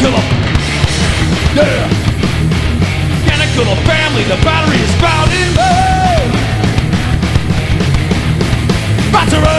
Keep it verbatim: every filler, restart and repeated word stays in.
kill them. Yeah. Gonna kill the family, the battery is spouting. Hey. About to run.